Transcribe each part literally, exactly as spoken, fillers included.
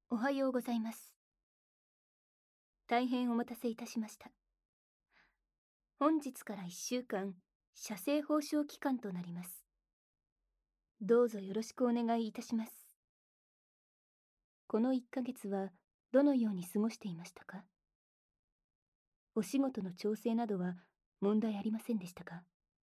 おはようございます。大変お待たせいたしました。本日からいっしゅうかん、社政報奨期間となります。どうぞよろしくお願いいたします。このいっかげつはどのように過ごしていましたか？お仕事の調整などは問題ありませんでしたか？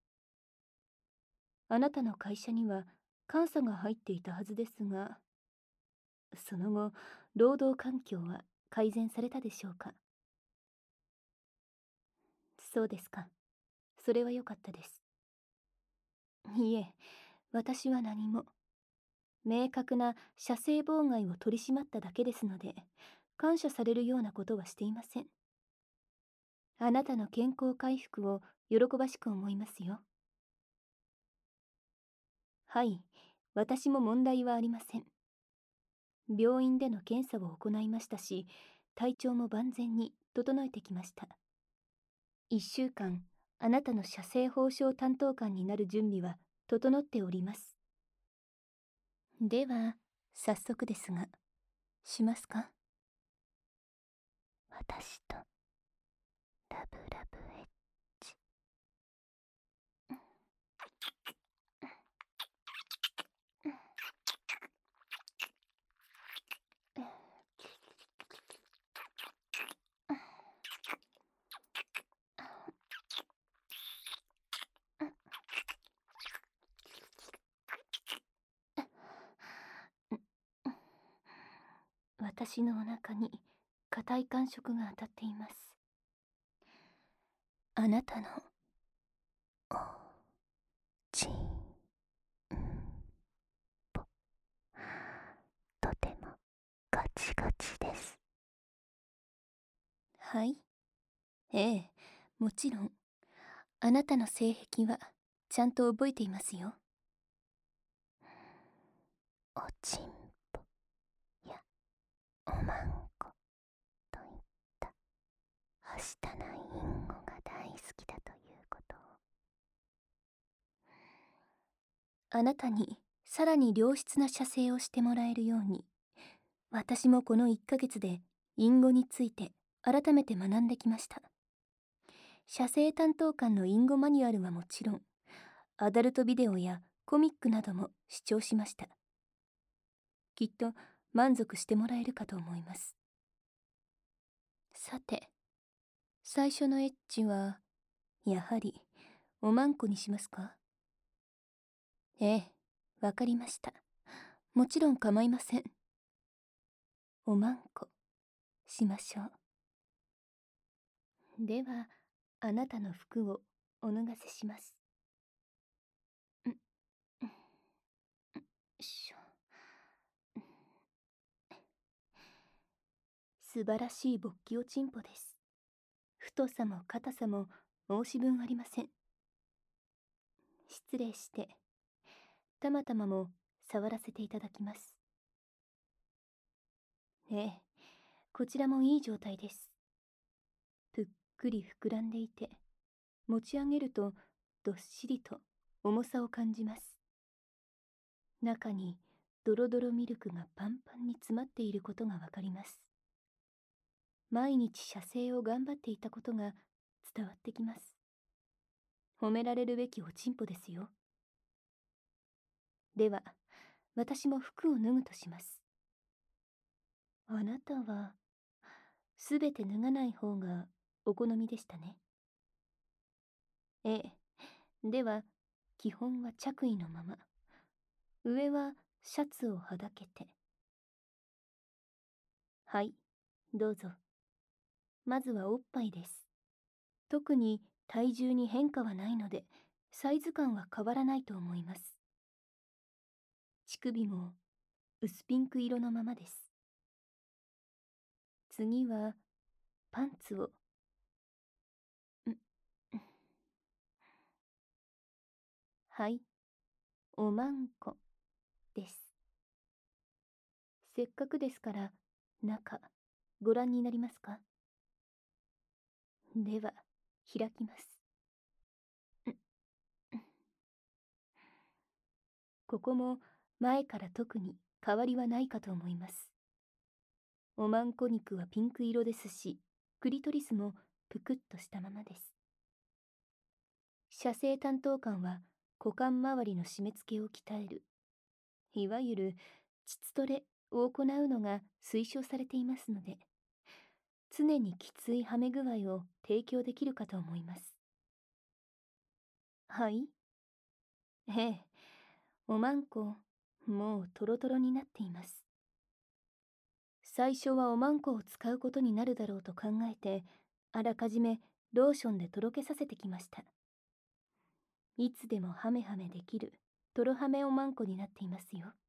あなたの会社には監査が入っていたはずですが、その後、労働環境は改善されたでしょうか？そうですか。それは良かったです。いえ、私は何も。明確な社政妨害を取り締まっただけですので、感謝されるようなことはしていません。あなたの健康回復を喜ばしく思いますよ。はい、私も問題はありません。病院での検査を行いましたし、体調も万全に整えてきました。いっしゅうかん、あなたの社政報奨担当官になる準備は整っております。では、早速ですが、しますか？私とラブラブエッジ。私のお腹に硬い感触が当たっています。あなたのおちんぽとてもガチガチです。はい、ええ、もちろん。あなたの性癖はちゃんと覚えていますよ。おちんぽやおまんこといったはしたない隠語が大好きだということを。あなたにさらに良質な射精をしてもらえるように、私もこのいっかげつで隠語について改めて学んできました。射精担当官の隠語マニュアルはもちろん、アダルトビデオやコミックなども視聴しました。きっと満足してもらえるかと思います。さて、最初のエッチはやはりおまんこにしますか？ええ、わかりました。もちろん構いません。おまんこしましょう。では、あなたの服をお脱がせします。ん、ん、んしょ。素晴らしい勃起おちんぽです。太さも硬さも申し分ありません。失礼して、たまたまも触らせていただきます。ええ、こちらもいい状態です。ぷっくり膨らんでいて、持ち上げるとどっしりと重さを感じます。中にドロドロミルクがパンパンに詰まっていることがわかります。毎日射精を頑張っていたことが伝わってきます。褒められるべきおちんぽですよ。では、私も服を脱ぐとします。あなたは、すべて脱がない方がお好みでしたね。ええ。では、基本は着衣のまま。上はシャツをはだけて。はい、どうぞ。まずはおっぱいです。特に体重に変化はないので、サイズ感は変わらないと思います。乳首も薄ピンク色のままです。次は、パンツを。ん、はい、おまんこです。せっかくですから、中、ご覧になりますか？では、開きます。ここも前から特に変わりはないかと思います。 おまんこ肉はピンク色ですし、クリトリスもぷくっとしたままです。射精担当官は股間周りの締め付けを鍛える、いわゆる膣トレを行うのが推奨されていますので、常にきついはめ具合を提供できるかと思います。はい。ええ、おまんこ、もうトロトロになっています。最初はおまんこを使うことになるだろうと考えて、あらかじめローションでとろけさせてきました。いつでもハメハメできるトロハメおまんこになっていますよ。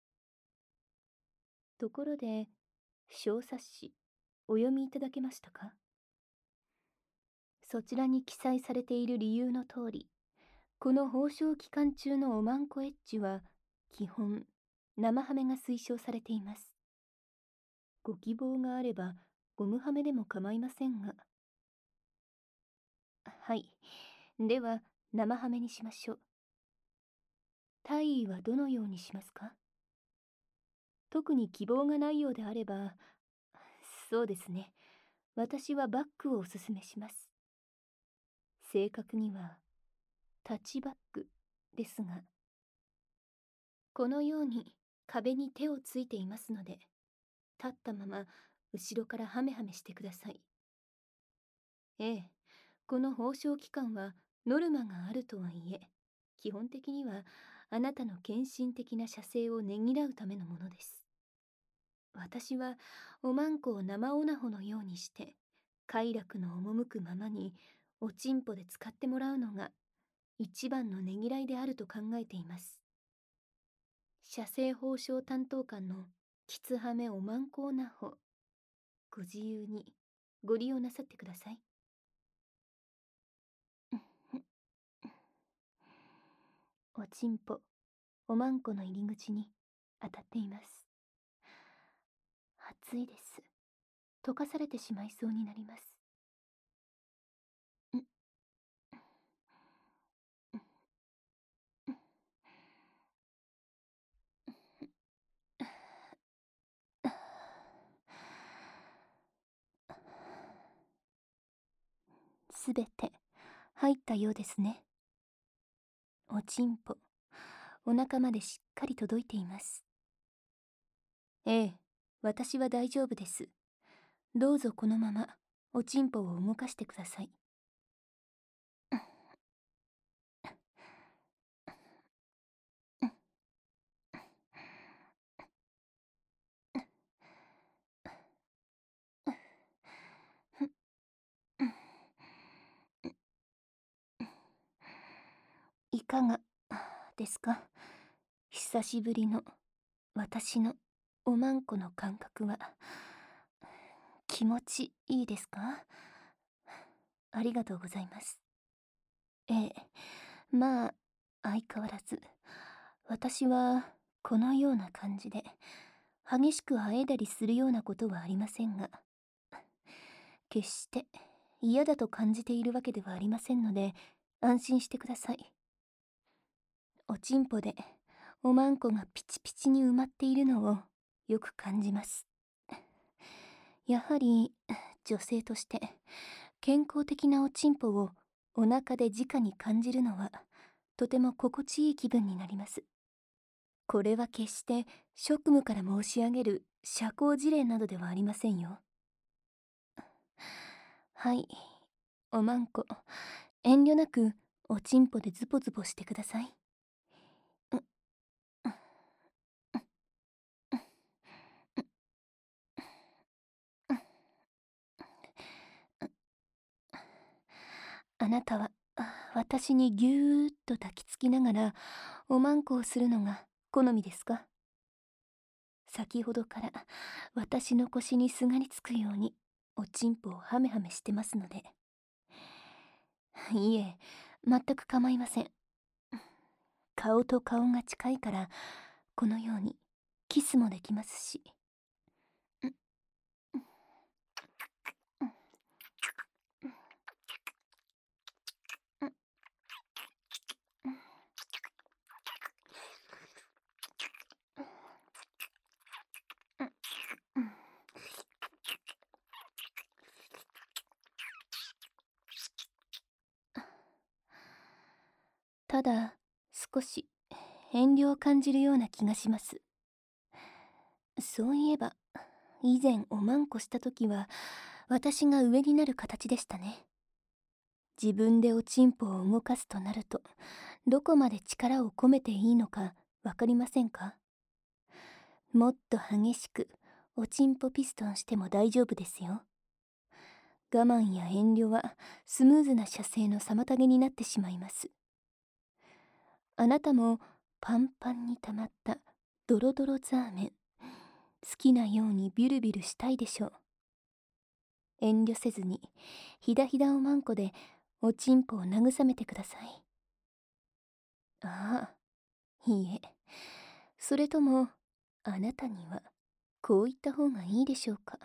ところで、小冊子お読みいただけましたか？そちらに記載されている理由の通り、この報奨期間中のおまんこエッジは基本生ハメが推奨されています。ご希望があればゴムハメでも構いませんが。はい、では生ハメにしましょう。体位はどのようにしますか？特に希望がないようであれば、そうですね、私はバッグをおすすめします。正確にはタッチバッグですが、このように壁に手をついていますので、立ったまま後ろからハメハメしてください。ええ、この報奨期間はノルマがあるとはいえ、基本的にはあなたの献身的な射精をねぎらうためのものです。私はおまんこを生オナホのようにして快楽の赴くままにおちんぽで使ってもらうのが一番のねぎらいであると考えています。射精報奨担当官のきつはめおまんこオナホ、ご自由にご利用なさってください。おちんぽおまんこの入り口に当たっています。暑いです。溶かされてしまいそうになります。すべて入ったようですね。おちんぽ、お腹までしっかり届いています。ええ、私は大丈夫です。どうぞこのままおちんぽを動かしてください。いかがですか？久しぶりの私のおまんこの感覚は気持ちいいですか？ありがとうございます。ええ、まあ相変わらず私はこのような感じで激しくあえいだりするようなことはありませんが、決して嫌だと感じているわけではありませんので安心してください。おちんぽでおまんこがピチピチに埋まっているのをよく感じます。やはり女性として健康的なおちんぽをお腹で直に感じるのはとても心地いい気分になります。これは決して職務から申し上げる社交辞令などではありませんよ。はい、おまんこ、遠慮なくおちんぽでズポズポしてください。あなたは私にぎゅーっと抱きつきながらおまんこをするのが好みですか？先ほどから私の腰にすがりつくようにおちんぽをハメハメしてますので。いえ、全く構いません。顔と顔が近いからこのようにキスもできますし。 ただ少し遠慮を感じるような気がします。そういえば以前おまんこした時は私が上になる形でしたね。自分でおちんぽを動かすとなるとどこまで力を込めていいのかわかりませんか？もっと激しくおちんぽピストンしても大丈夫ですよ。我慢や遠慮はスムーズな射精の妨げになってしまいます。あなたもパンパンに溜まったドロドロザーメン、好きなようにビュルビュルしたいでしょう。遠慮せずにひだひだおまんこでおちんぽを慰めてください。ああ、いいえ、それともあなたにはこう言った方がいいでしょうか。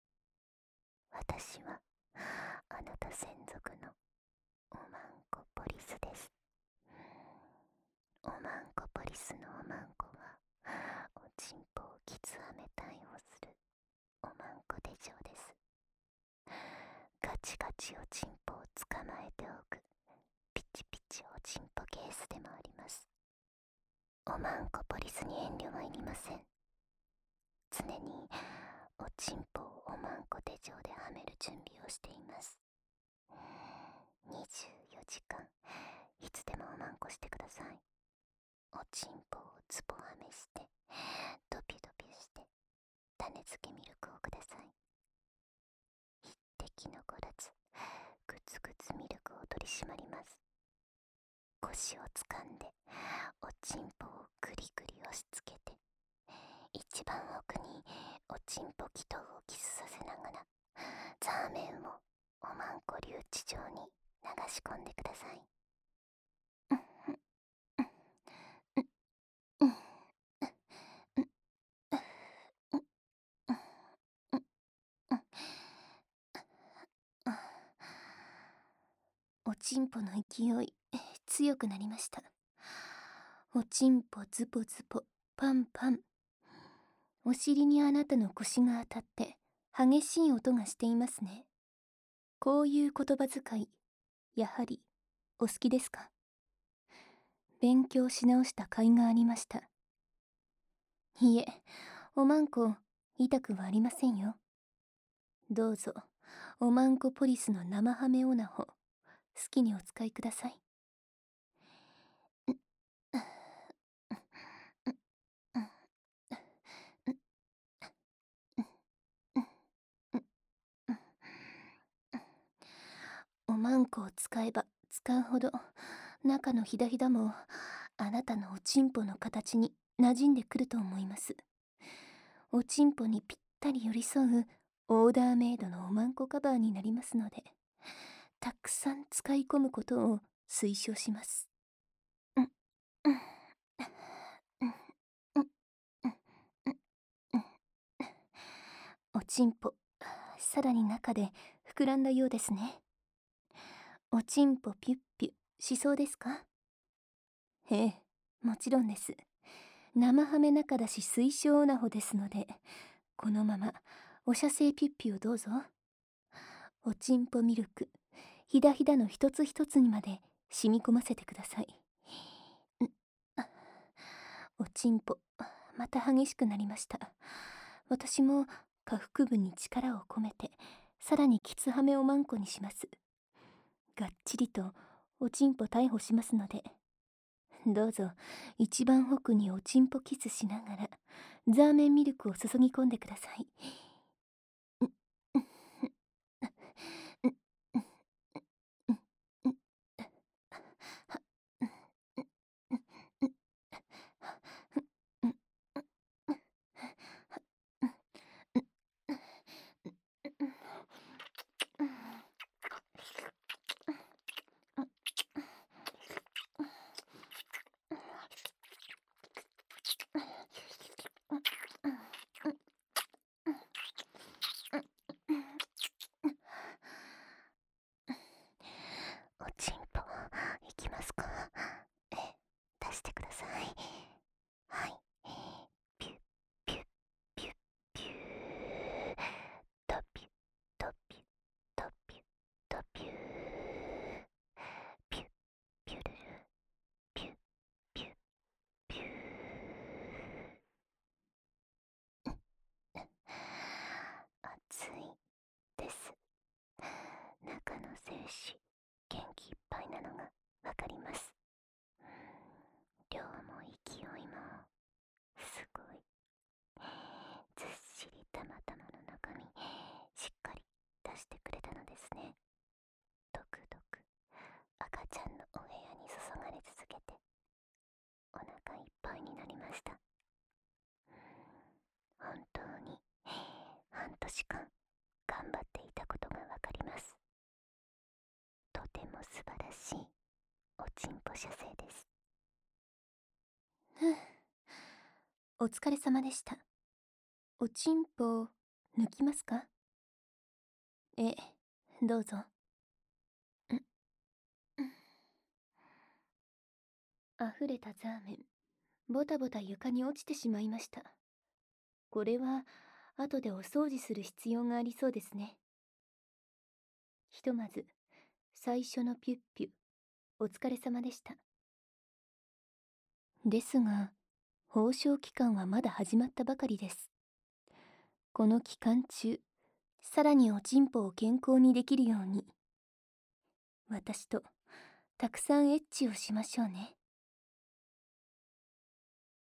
私はあなた専属のおまんこポリスです。おまんこポリスのおまんこはおちんぽをきつはめ逮捕するおまんこ手錠です。ガチガチおちんぽを捕まえておくピチピチおちんぽケースでもあります。おまんこポリスに遠慮はいりません。常におちんぽをおまんこ手錠ではめる準備をしています。にじゅうよじかんいつでもおまんこしてください。おちんぽをつぼはめしてドピドピして種付けミルクをください。一滴残らずグツグツミルクを取り締まります。腰をつかんでおちんぽをグリグリ押しつけて一番奥におちんぽ気筒をキスさせながらザーメンをおまんこ留置場に流し込んでください。おちんぽの勢い強くなりました。おちんぽズポズポパンパン。お尻にあなたの腰が当たって激しい音がしていますね。こういう言葉遣いやはりお好きですか？勉強し直した甲斐がありました。いえ、おまんこ痛くはありませんよ。どうぞおまんこポリスの生ハメオナホ好きにお使いください。おまんこを使えば使うほど中のひだひだもあなたのおちんぽの形に馴染んでくると思います。おちんぽにぴったり寄り添うオーダーメイドのおまんこカバーになりますので、たくさん使い込むことを推奨します。おちんぽさらに中で膨らんだようですね。おちんぽピュッピュしそうですか？ええ、もちろんです。生ハメ中だし推奨オナホですので、このままお射精ピュッピュをどうぞ。おちんぽミルクひだひだの一つ一つにまで染み込ませてください。おちんぽまた激しくなりました。私も下腹部に力を込めてさらにきつはめをまんこにします。がっちりとおちんぽ逮捕しますので、どうぞ一番奥におちんぽキスしながらザーメンミルクを注ぎ込んでください。 し、元気いっぱいなのがわかります。量も勢いもすごい。ずっしりたまたまの中身しっかり出してくれたのですね。とくとく赤ちゃんのお部屋に注がれ続けてお腹いっぱいになりました。本当に半年間頑張っていたことがわかります。とても素晴らしいおちんぽ射精です。 ふう、お疲れ様でした。おちんぽ抜きますか？ええ、どうぞ。んん溢れたザーメン、ボタボタ床に落ちてしまいました。これは後でお掃除する必要がありそうですね。ひとまず最初のピュッピュ、お疲れ様でした。ですが、報奨期間はまだ始まったばかりです。この期間中、さらにおちんぽを健康にできるように、私とたくさんエッチをしましょうね。